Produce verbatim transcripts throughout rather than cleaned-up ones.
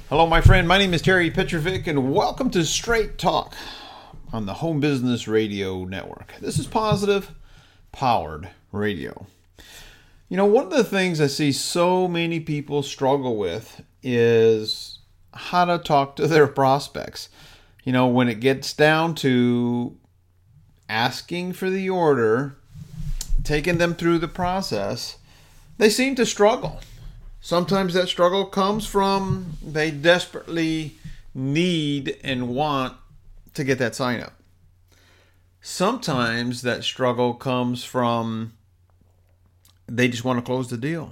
Hello, my friend. My name is Terry Petrovic, and welcome to Straight Talk on the Home Business Radio Network. This is Positive Powered Radio. You know, one of the things I see so many people struggle with is how to talk to their prospects. You know, when it gets down to asking for the order, taking them through the process, they seem to struggle. Sometimes that struggle comes from they desperately need and want to get that sign up. Sometimes that struggle comes from they just want to close the deal.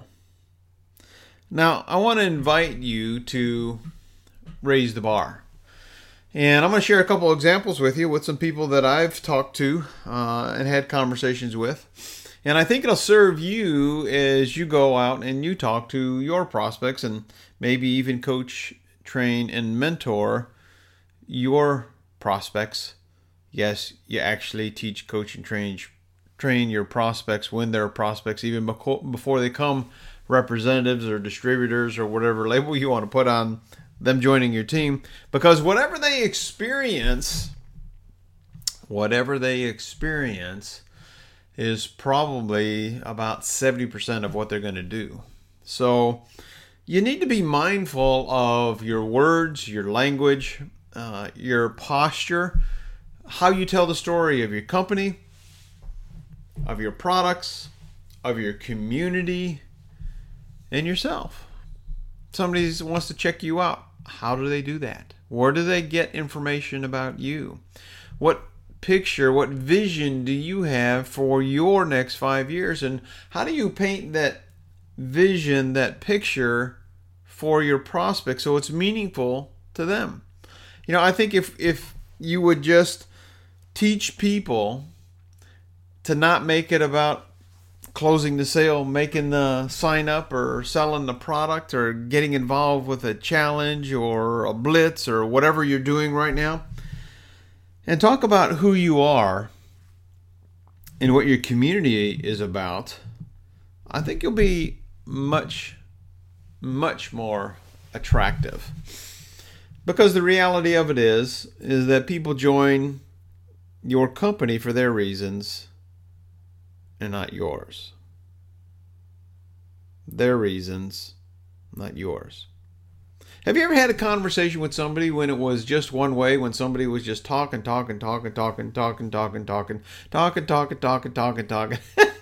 Now, I want to invite you to raise the bar. And I'm going to share a couple examples with you with some people that I've talked to uh, and had conversations with. And I think it'll serve you as you go out and you talk to your prospects and maybe even coach, train, and mentor your prospects. Yes, you actually teach, coach, and train, train your prospects when they're prospects, even before they come representatives or distributors or whatever label you want to put on them joining your team. Because whatever they experience, whatever they experience, is probably about seventy percent of what they're going to do. So you need to be mindful of your words, your language, uh, your posture, how you tell the story of your company, of your products, of your community, and yourself. Somebody wants to check you out. How do they do that? Where do they get information about you? What picture, what vision do you have for your next five years? And how do you paint that vision, that picture for your prospects so it's meaningful to them? You know, I think if, if you would just teach people to not make it about closing the sale, making the sign up or selling the product or getting involved with a challenge or a blitz or whatever you're doing right now, and talk about who you are and what your community is about, I think you'll be much, much more attractive. Because the reality of it is, is that people join your company for their reasons and not yours. Their reasons, not yours. Have you ever had a conversation with somebody when it was just one way, when somebody was just talking, talking, talking, talking, talking, talking, talking, talking, talking, talking, talking, talking,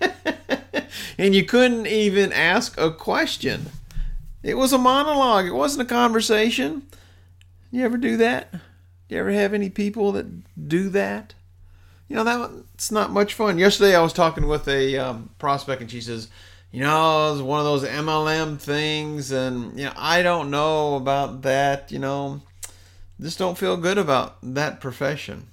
and you couldn't even ask a question? It was a monologue. It wasn't a conversation. You ever do that? You ever have any people that do that? You know, that's not much fun. Yesterday I was talking with a um, prospect, and she says, you know, it's one of those M L M things, and, you know, I don't know about that, you know, just don't feel good about that profession.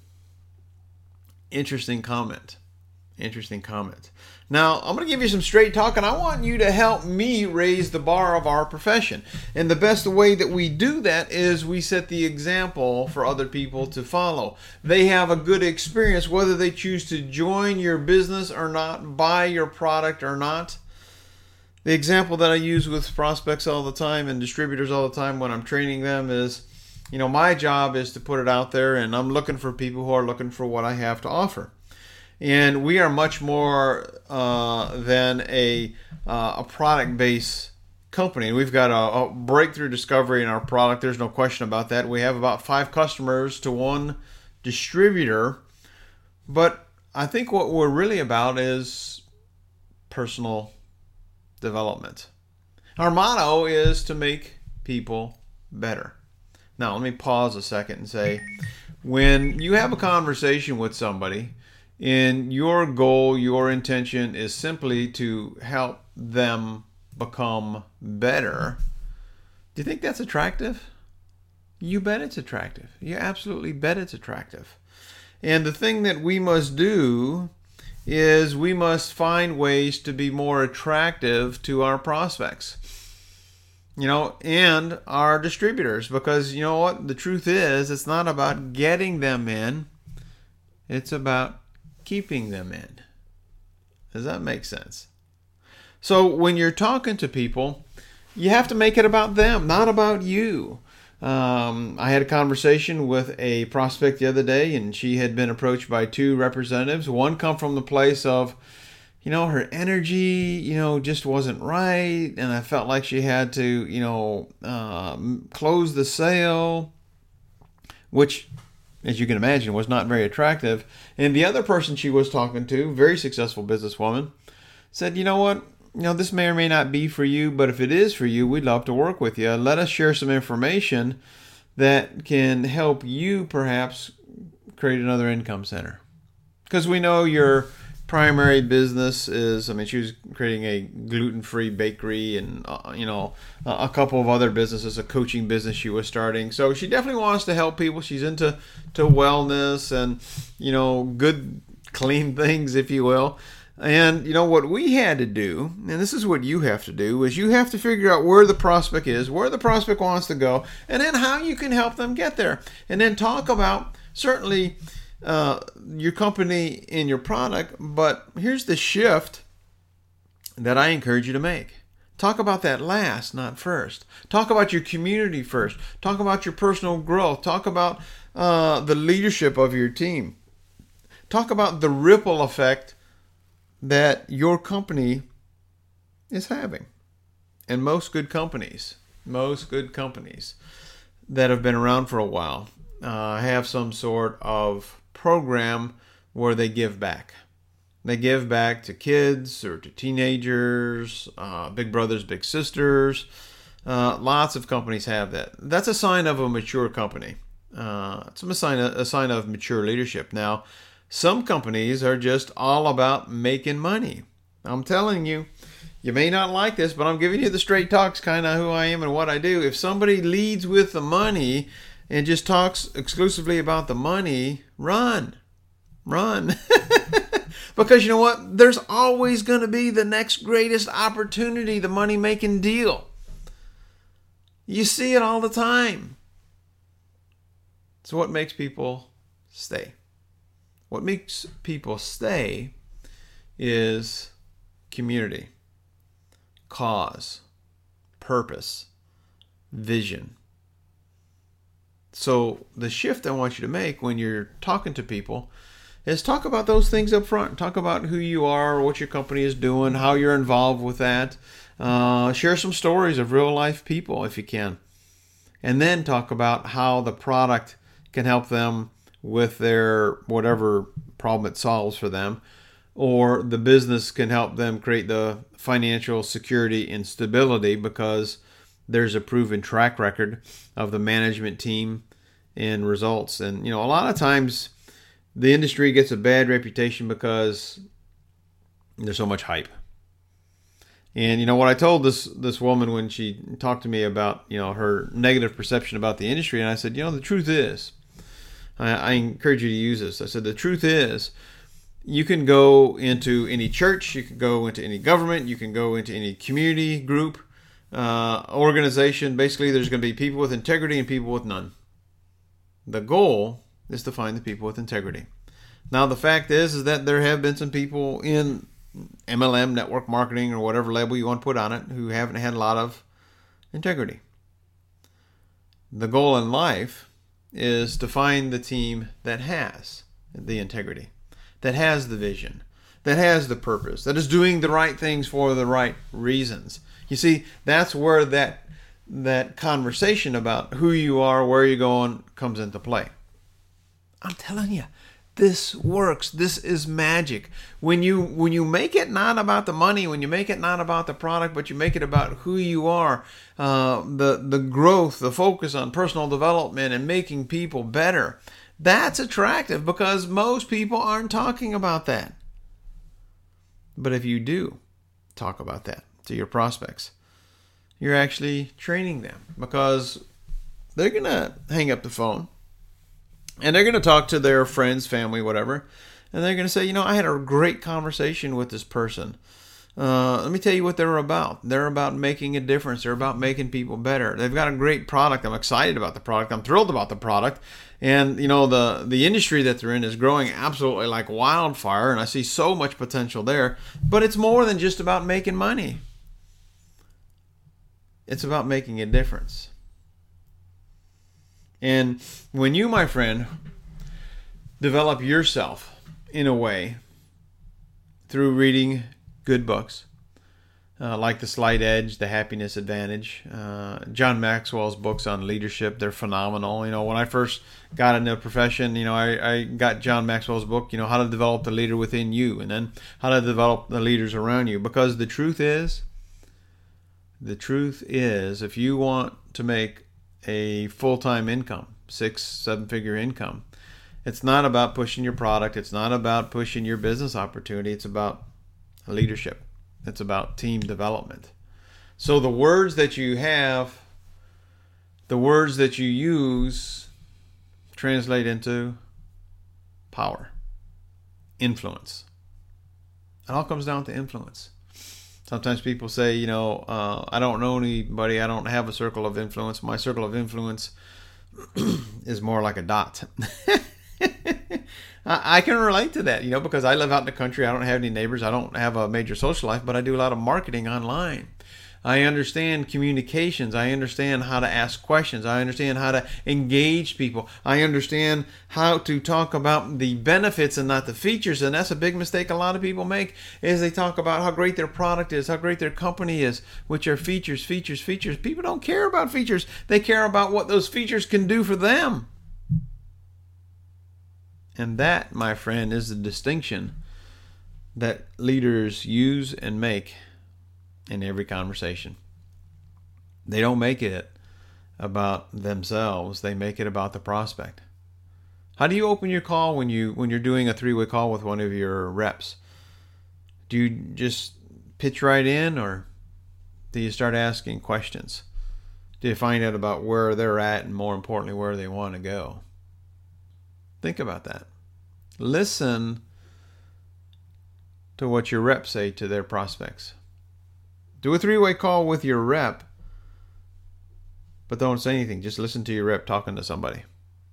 Interesting comment. Interesting comment. Now, I'm going to give you some straight talk, and I want you to help me raise the bar of our profession. And the best way that we do that is we set the example for other people to follow. They have a good experience, whether they choose to join your business or not, buy your product or not. The example that I use with prospects all the time and distributors all the time when I'm training them is, you know, my job is to put it out there, and I'm looking for people who are looking for what I have to offer. And we are much more uh, than a uh, a product-based company. We've got a, a breakthrough discovery in our product. There's no question about that. We have about five customers to one distributor. But I think what we're really about is personal development. Our motto is to make people better. Now, let me pause a second and say, when you have a conversation with somebody and your goal, your intention is simply to help them become better, do you think that's attractive? You bet it's attractive. You absolutely bet it's attractive. And the thing that we must do is we must find ways to be more attractive to our prospects, you know, and our distributors, because you know what? The truth is, it's not about getting them in. It's about keeping them in. Does that make sense? So when you're talking to people, you have to make it about them, not about you. Um, I had a conversation with a prospect the other day, and she had been approached by two representatives. One come from the place of, you know, her energy, you know, just wasn't right, and I felt like she had to, you know, um, close the sale, which, as you can imagine, was not very attractive. And the other person she was talking to, very successful businesswoman, said, you know what, you know, this may or may not be for you, but if it is for you, we'd love to work with you. Let us share some information that can help you perhaps create another income center. Because we know your primary business is, I mean, she was creating a gluten-free bakery and, uh, you know, a couple of other businesses, a coaching business she was starting. So she definitely wants to help people. She's into to wellness and, you know, good, clean things, if you will. And, you know, what we had to do, and this is what you have to do, is you have to figure out where the prospect is, where the prospect wants to go, and then how you can help them get there. And then talk about, certainly, uh, your company and your product, but here's the shift that I encourage you to make. Talk about that last, not first. Talk about your community first. Talk about your personal growth. Talk about uh, the leadership of your team. Talk about the ripple effect that your company is having. And most good companies, most good companies that have been around for a while uh, have some sort of program where they give back. They give back to kids or to teenagers, uh, big brothers, big sisters. Uh, lots of companies have that. That's a sign of a mature company. Uh, it's a sign, a sign of mature leadership. Now, some companies are just all about making money. I'm telling you, you may not like this, but I'm giving you the straight talks, kind of who I am and what I do. If somebody leads with the money and just talks exclusively about the money, run. Run. Because you know what? There's always going to be the next greatest opportunity, the money-making deal. You see it all the time. So what makes people stay? What makes people stay is community, cause, purpose, vision. So the shift I want you to make when you're talking to people is talk about those things up front. Talk about who you are, what your company is doing, how you're involved with that. Uh, share some stories of real life people if you can. And then talk about how the product can help them with their whatever problem it solves for them, or the business can help them create the financial security and stability because there's a proven track record of the management team and results. And, you know, a lot of times the industry gets a bad reputation because there's so much hype. And, you know, what I told this this woman when she talked to me about, you know, her negative perception about the industry, and I said, you know, the truth is, I, I encourage you to use this. I said, the truth is, you can go into any church, you can go into any government, you can go into any community group, uh, organization. Basically, there's going to be people with integrity and people with none. The goal is to find the people with integrity. Now, the fact is, is that there have been some people in M L M, network marketing, or whatever label you want to put on it, who haven't had a lot of integrity. The goal in life is to find the team that has the integrity, that has the vision, that has the purpose, that is doing the right things for the right reasons. You see, that's where that that conversation about who you are, where you're going, comes into play. I'm telling you, this works. This is magic. When you when you make it not about the money, when you make it not about the product, but you make it about who you are, uh, the the growth, the focus on personal development and making people better, that's attractive because most people aren't talking about that. But if you do talk about that to your prospects, you're actually training them because they're going to hang up the phone. And they're going to talk to their friends, family, whatever. And they're going to say, you know, I had a great conversation with this person. Uh, let me tell you what they're about. They're about making a difference. They're about making people better. They've got a great product. I'm excited about the product. I'm thrilled about the product. And, you know, the, the industry that they're in is growing absolutely like wildfire. And I see so much potential there. But it's more than just about making money. It's about making a difference. And when you, my friend, develop yourself in a way through reading good books, uh, like The Slight Edge, The Happiness Advantage, uh, John Maxwell's books on leadership, they're phenomenal. You know, when I first got into the profession, you know, I, I got John Maxwell's book, you know, How to Develop the Leader Within You, and then How to Develop the Leaders Around You. Because the truth is, the truth is, if you want to make a full-time income, six, seven-figure income, it's not about pushing your product. It's not about pushing your business opportunity. It's about leadership. It's about team development. So the words that you have, the words that you use, translate into power, influence. It all comes down to influence. Sometimes people say, you know, uh, I don't know anybody. I don't have a circle of influence. My circle of influence is more like a dot. I can relate to that, you know, because I live out in the country. I don't have any neighbors. I don't have a major social life, but I do a lot of marketing online. I understand communications. I understand how to ask questions. I understand how to engage people. I understand how to talk about the benefits and not the features. And that's a big mistake a lot of people make, is they talk about how great their product is, how great their company is, which are features, features, features. People don't care about features. They care about what those features can do for them. And that, my friend, is the distinction that leaders use and make in every conversation. They don't make it about themselves. They make it about the prospect. How do you open your call when you when you're doing a three-way call with one of your reps? Do you just pitch right in, or do you start asking questions? Do you find out about where they're at, and more importantly, where they want to go? Think about that. Listen to what your reps say to their prospects. Do a three-way call with your rep, but don't say anything. Just listen to your rep talking to somebody.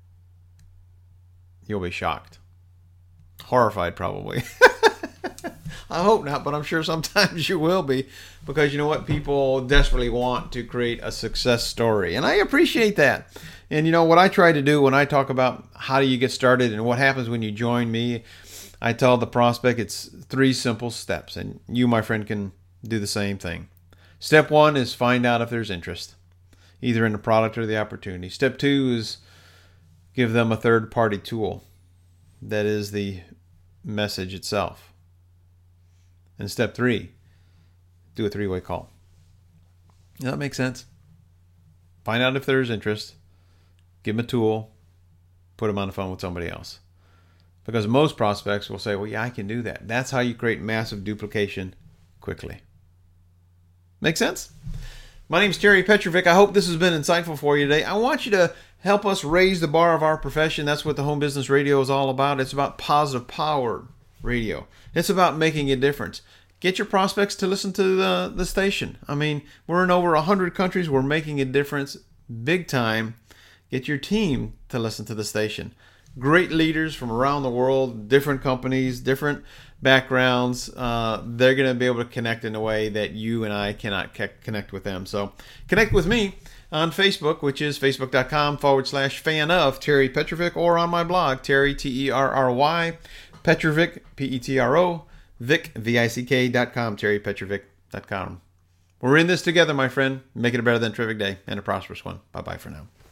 You'll be shocked. Horrified, probably. I hope not, but I'm sure sometimes you will be, because you know what? People desperately want to create a success story, and I appreciate that. And you know what I try to do when I talk about how do you get started and what happens when you join me, I tell the prospect it's three simple steps, and you, my friend, can do the same thing. Step one is find out if there's interest, either in the product or the opportunity. Step two is give them a third-party tool that is the message itself. And step three, do a three-way call. Does that make sense? Find out if there's interest, give them a tool, put them on the phone with somebody else. Because most prospects will say, well, yeah, I can do that. That's how you create massive duplication quickly. Make sense? My name is Terry Petrovic. I hope this has been insightful for you today. I want you to help us raise the bar of our profession. That's what the Home Business Radio is all about. It's about positive power radio. It's about making a difference. Get your prospects to listen to the, the station. I mean, we're in over one hundred countries. We're making a difference big time. Get your team to listen to the station. Great leaders from around the world, different companies, different backgrounds. Uh, they're going to be able to connect in a way that you and I cannot connect with them. So connect with me on Facebook, which is facebook.com forward slash fan of Terry Petrovic, or on my blog, Terry, T E R R Y, Petrovic, P E T R O, Vic, V I C K dot com, Terry Petrovic dot com. We're in this together, my friend. Make it a better than terrific day and a prosperous one. Bye-bye for now.